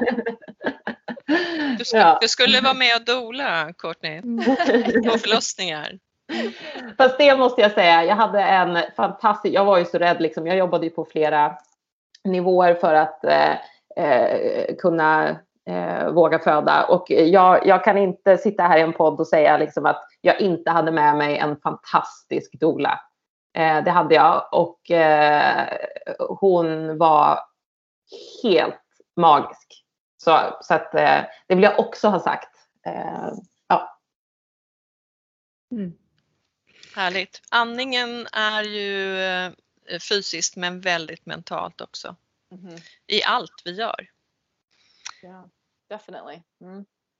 Du, skulle, ja. du skulle vara med och doula, Courtney, på förlossningar. Fast det måste jag säga, jag hade en fantastisk, jag var ju så rädd liksom, jag jobbade ju på flera nivåer för att eh, eh, kunna eh, våga föda, och jag, jag kan inte sitta här i en podd och säga liksom att jag inte hade med mig en fantastisk doula. Eh, det hade jag, och eh, hon var helt magisk, så, så att eh, det vill jag också ha sagt. Eh, ja. Mm. Härligt. Andningen är ju fysiskt men väldigt mentalt också. Mm-hmm. I allt vi gör. Yeah, definitely. Mm.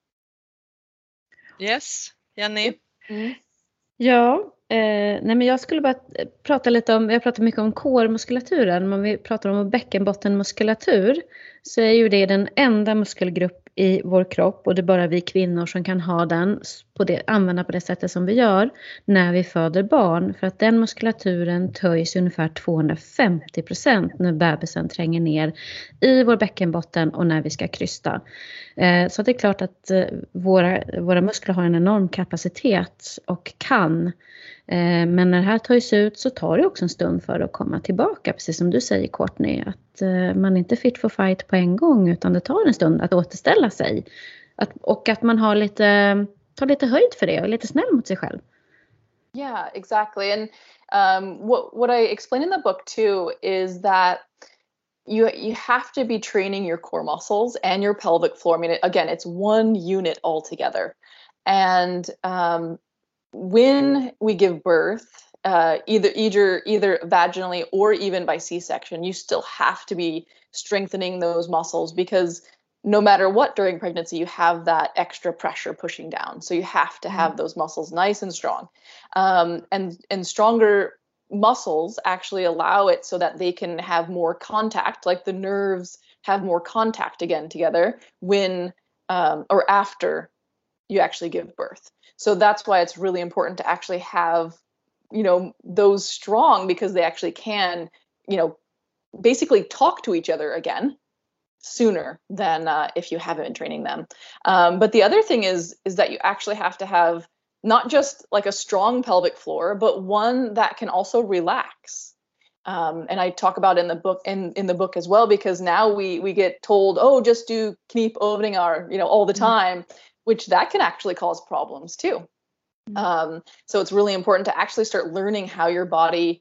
Yes, Jenny. Mm. Ja, eh, nej men jag skulle bara prata lite om, jag pratar mycket om core-muskulaturen, men vi pratar om bäckenbottenmuskulatur, så är ju det den enda muskelgrupp i vår kropp, och det är bara vi kvinnor som kan ha den på det, använda på det sättet som vi gör när vi föder barn, för att den muskulaturen töjs ungefär tvåhundrafemtio procent när bebisen tränger ner i vår bäckenbotten och när vi ska krysta. Eh, så det är klart att eh, våra, våra muskler har en enorm kapacitet och kan, eh, men när det här töjs ut så tar det också en stund för att komma tillbaka, precis som du säger, Courtney, att eh, man är inte fit for fight på en gång, utan det tar en stund att återställa sig, att, och att man har lite, tar lite höjd för det och är lite snäll mot sig själv. Yeah, exactly. And um, what, what I explain in the book too is that you you have to be training your core muscles and your pelvic floor. I mean, it, again, it's one unit altogether. And um, when we give birth, uh, either either either vaginally or even by C-section, you still have to be strengthening those muscles, because no matter what during pregnancy, you have that extra pressure pushing down. So you have to have those muscles nice and strong, um, and and stronger muscles actually allow it so that they can have more contact, like the nerves have more contact again together when um, or after you actually give birth. So that's why it's really important to actually have, you know, those strong, because they actually can, you know, basically talk to each other again sooner than uh, if you haven't been training them. Um, but the other thing is, is that you actually have to have not just like a strong pelvic floor, but one that can also relax. Um, and I talk about in the book in, in the book as well, because now we we get told, oh, just do knipövningar, you know, all the time, mm-hmm. which that can actually cause problems too. Mm-hmm. Um, so it's really important to actually start learning how your body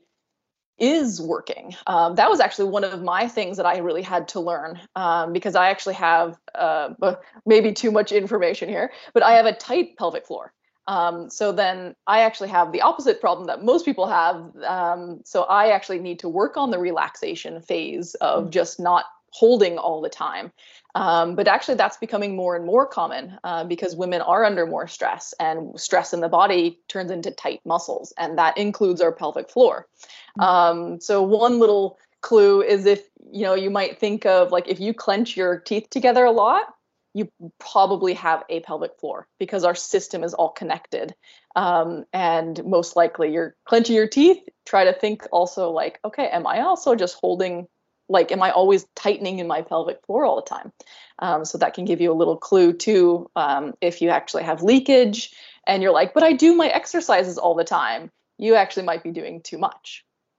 is working. Um, that was actually one of my things that I really had to learn, um, because I actually have uh, maybe too much information here, but I have a tight pelvic floor. Um, so then I actually have the opposite problem that most people have. Um, so I actually need to work on the relaxation phase of mm-hmm. just not holding all the time. Um, but actually that's becoming more and more common uh, because women are under more stress, and stress in the body turns into tight muscles, and that includes our pelvic floor. Mm-hmm. Um, so one little clue is, if, you know, you might think of like, if you clench your teeth together a lot, you probably have a pelvic floor, because our system is all connected. Um, and most likely you're clenching your teeth. Try to think also like, okay, am I also just holding, like, am I always tightening in my pelvic floor all the time? Um, so that can give you a little clue too, um, if you actually have leakage and you're like, but I do my exercises all the time. You actually might be doing too much.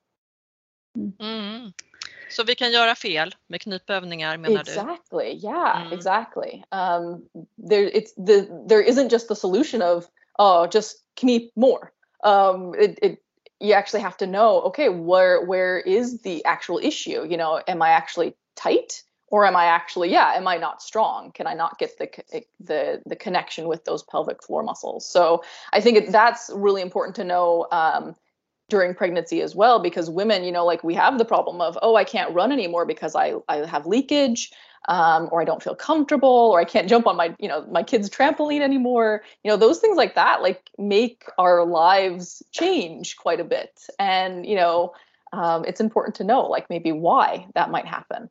Mm. Så vi kan göra fel med knipövningar, menar exactly. du? Exactly. Yeah, mm. exactly. Um, there, it's the there isn't just the solution of, oh, just knip more. Um, it, it you actually have to know, okay, where where is the actual issue? You know, am I actually tight, or am I actually, yeah, am I not strong? Can I not get the the the connection with those pelvic floor muscles? So I think it, that's really important to know. Um, during pregnancy as well, because women, you know, like we have the problem of, oh, I can't run anymore because I, I have leakage, um, or I don't feel comfortable, or I can't jump on my, you know, my kid's trampoline anymore. You know, those things like that, like, make our lives change quite a bit. And, you know, um, it's important to know, like, maybe why that might happen.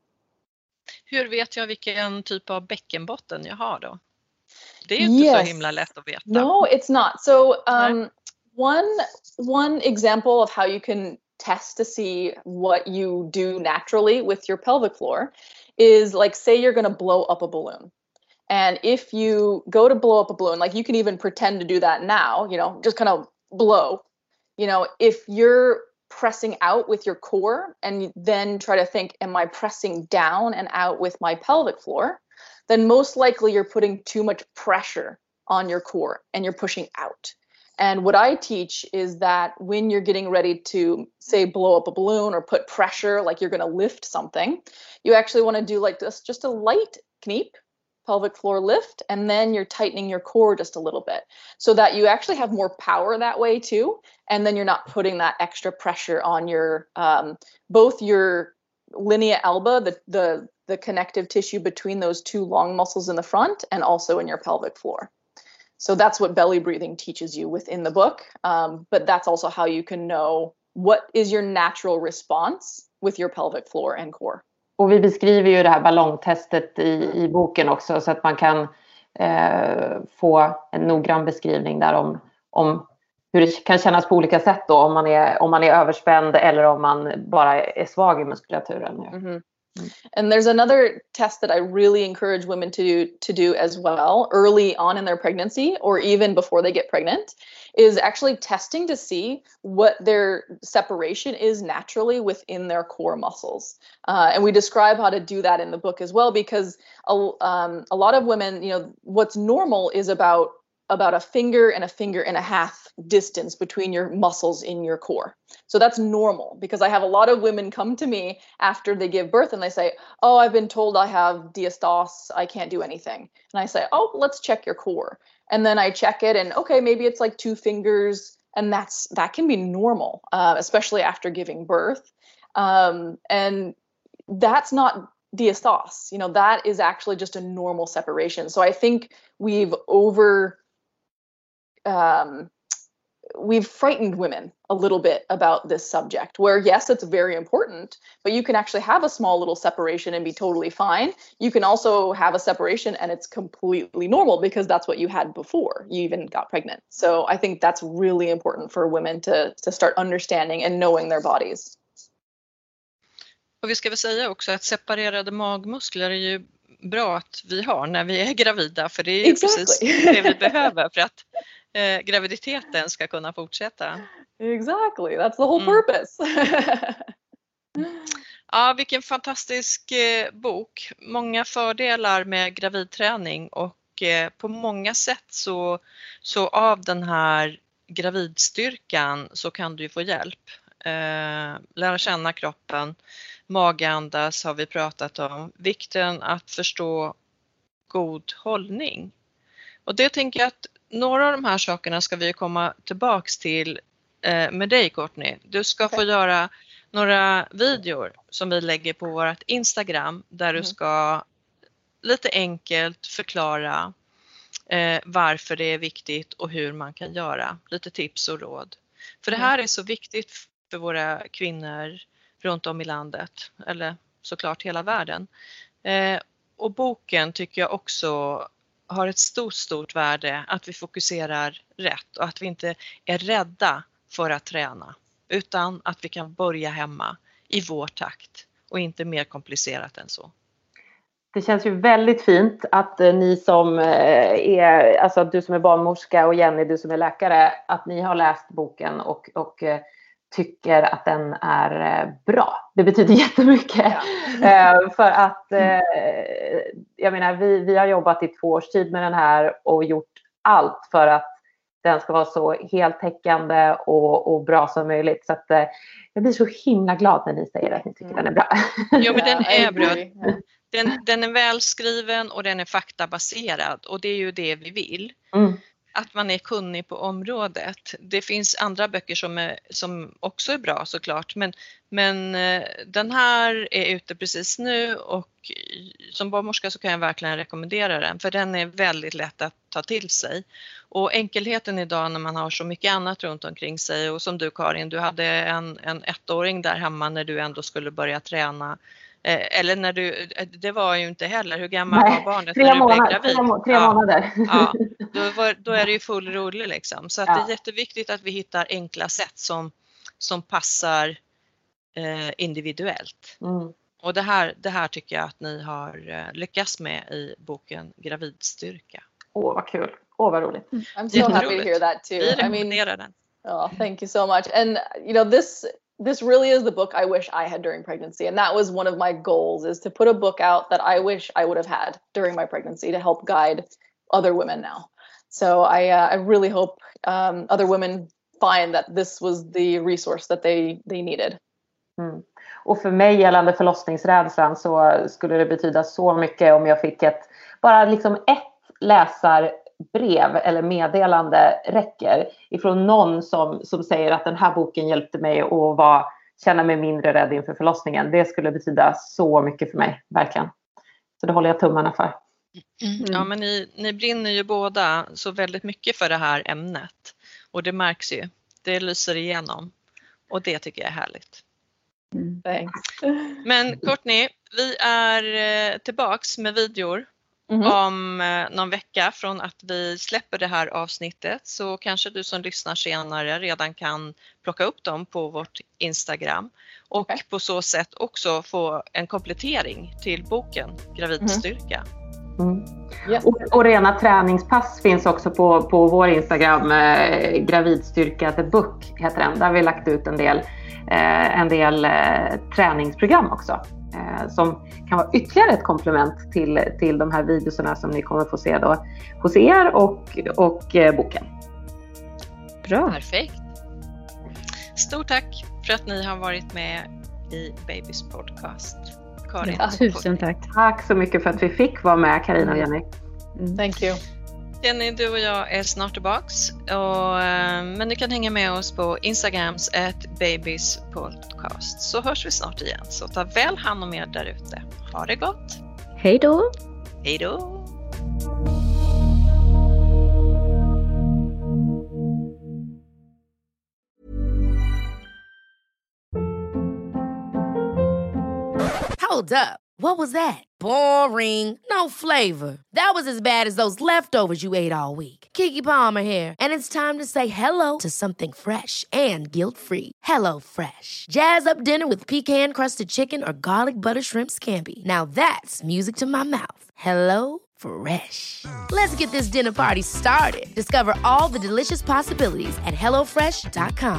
Hur vet jag vilken typ av bäckenbotten jag har då? Det är ju yes. inte så himla lätt att veta. No, it's not. So, um, One one example of how you can test to see what you do naturally with your pelvic floor is, like, say you're going to blow up a balloon. And if you go to blow up a balloon, like, you can even pretend to do that now, you know, just kind of blow. You know, if you're pressing out with your core and then try to think, am I pressing down and out with my pelvic floor? Then most likely you're putting too much pressure on your core and you're pushing out. And what I teach is that when you're getting ready to, say, blow up a balloon or put pressure, like you're going to lift something, you actually want to do like this, just a light knip, pelvic floor lift, and then you're tightening your core just a little bit, so that you actually have more power that way too. And then you're not putting that extra pressure on your, um, both your linea alba, the, the, the connective tissue between those two long muscles in the front, and also in your pelvic floor. So that's what belly breathing teaches you within the book. Um, but that's also how you can know what is your natural response with your pelvic floor and core. Och vi beskriver ju det här ballongtestet i, i boken också, så att man kan eh, få en noggrann beskrivning där om, om hur det kan kännas på olika sätt då, om man är, om man är överspänd eller om man bara är svag i muskulaturen. Mm-hmm. And there's another test that I really encourage women to do, to do as well early on in their pregnancy, or even before they get pregnant, is actually testing to see what their separation is naturally within their core muscles. Uh, and we describe how to do that in the book as well, because a, um, a lot of women, you know, what's normal is about about a finger and a finger and a half distance between your muscles in your core. So that's normal, because I have a lot of women come to me after they give birth and they say, oh, I've been told I have diastase, I can't do anything. And I say, oh, let's check your core. And then I check it and okay, maybe it's like two fingers, and that's that can be normal, uh, especially after giving birth. Um, and that's not diastase, you know, that is actually just a normal separation. So I think we've over, um, we've frightened women a little bit about this subject, where yes, it's very important, but you can actually have a small little separation and be totally fine. You can also have a separation and it's completely normal because that's what you had before you even got pregnant. So I think that's really important for women to, to start understanding and knowing their bodies. Och vi ska väl säga också att separerade magmuskler är ju bra att vi har när vi är gravida, för det är ju exactly. precis det vi behöver för att eh, graviditeten ska kunna fortsätta. Exactly, that's the whole mm. purpose. Ja, vilken fantastisk eh, bok. Många fördelar med gravidträning, och eh, på många sätt så, så av den här gravidstyrkan så kan du ju få hjälp. Eh, lära känna kroppen. Magandas har vi pratat om. Vikten att förstå god hållning. Och det tänker jag att några av de här sakerna ska vi komma tillbaks till eh, med dig, Courtney. Du ska få göra några videor som vi lägger på vårt Instagram, där mm. du ska lite enkelt förklara eh, varför det är viktigt och hur man kan göra. Lite tips och råd. För det här är så viktigt för våra kvinnor runt om i landet, eller såklart hela världen. Eh, och boken tycker jag också har ett stort, stort värde, att vi fokuserar rätt och att vi inte är rädda för att träna, utan att vi kan börja hemma i vår takt och inte mer komplicerat än så. Det känns ju väldigt fint att ni som är, alltså du som är barnmorska och Jenny, du som är läkare, att ni har läst boken och, och tycker att den är bra. Det betyder jättemycket. Ja. För att jag menar, vi, vi har jobbat i två års tid med den här och gjort allt för att den ska vara så heltäckande och, och bra som möjligt. Så att jag blir så himla glad när ni säger att ni tycker mm. den är bra. Jo, men den är bra. Den, den är välskriven och den är faktabaserad, och det är ju det vi vill. Mm. Att man är kunnig på området. Det finns andra böcker som, är, som också är bra såklart. Men, men den här är ute precis nu, och som barnmorska så kan jag verkligen rekommendera den. För den är väldigt lätt att ta till sig. Och enkelheten idag när man har så mycket annat runt omkring sig. Och som du, Karin, du hade en, en ettåring där hemma när du ändå skulle börja träna. Eller när du, det var ju inte heller, hur gammal Nej, var barnet när du månader, blev gravid? Tre, tre ja, månader. Ja, då, var, då är det ju full rulle liksom. Så att ja. Det är jätteviktigt att vi hittar enkla sätt som, som passar eh, individuellt. Mm. Och det här, det här tycker jag att ni har eh, lyckats med i boken Gravidstyrka. Åh, vad kul. Åh, vad roligt. Mm. I'm so happy to hear that too. Vi rekommenderar I mean, den. Oh, thank you so much. And you know, this This really is the book I wish I had during pregnancy. And that was one of my goals, is to put a book out that I wish I would have had during my pregnancy to help guide other women now. So I, uh, I really hope um, other women find that this was the resource that they, they needed. Mm. Och för mig gällande förlossningsrädslan så skulle det betyda så mycket om jag fick ett, bara liksom ett läsar brev eller meddelande räcker ifrån någon som, som säger att den här boken hjälpte mig att vara, känna mig mindre rädd inför förlossningen. Det skulle betyda så mycket för mig, verkligen. Så det håller jag tummarna för. Mm. Ja, men ni, ni brinner ju båda så väldigt mycket för det här ämnet. Och det märks ju. Det lyser igenom. Och det tycker jag är härligt. Mm. Thanks. Men Courtney, vi är tillbaks med videor. Mm-hmm. Om eh, någon vecka från att vi släpper det här avsnittet, så kanske du som lyssnar senare redan kan plocka upp dem på vårt Instagram och okay. på så sätt också få en komplettering till boken Gravidstyrka. Mm-hmm. Mm. Yeah. Och, och rena träningspass finns också på, på vår Instagram, eh, Gravidstyrka the book heter den. Där har vi lagt ut en del, eh, en del eh, träningsprogram också. Eh, som kan vara ytterligare ett komplement till, till de här videorna som ni kommer få se då hos er och, och eh, boken. Bra. Perfekt. Stort tack för att ni har varit med i Babys podcast. Karin. Ja, tusen tack. Tack så mycket för att vi fick vara med, Carina och Jenny. Mm. Thank you. Jenny, du och jag är snart tillbaks. Och, men du kan hänga med oss på Instagrams at Babys podcast. Så hörs vi snart igen. Så ta väl hand om er där ute. Ha det gott. Hej då. Hej då. Hold up. What was that? Boring. No flavor. That was as bad as those leftovers you ate all week. Keke Palmer here, and it's time to say hello to something fresh and guilt-free. Hello Fresh. Jazz up dinner with pecan-crusted chicken or garlic butter shrimp scampi. Now that's music to my mouth. Hello Fresh. Let's get this dinner party started. Discover all the delicious possibilities at hello fresh dot com.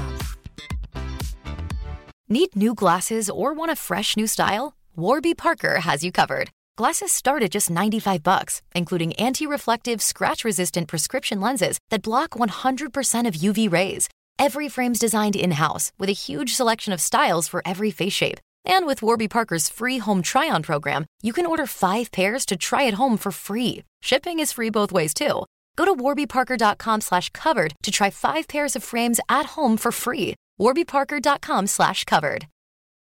Need new glasses or want a fresh new style? Warby Parker has you covered. Glasses start at just ninety-five bucks, including anti-reflective, scratch-resistant prescription lenses that block one hundred percent of U V rays. Every frame's designed in-house with a huge selection of styles for every face shape. And with Warby Parker's free home try-on program, you can order five pairs to try at home for free. Shipping is free both ways, too. Go to warby parker dot com slash covered to try five pairs of frames at home for free. warby parker dot com slash covered.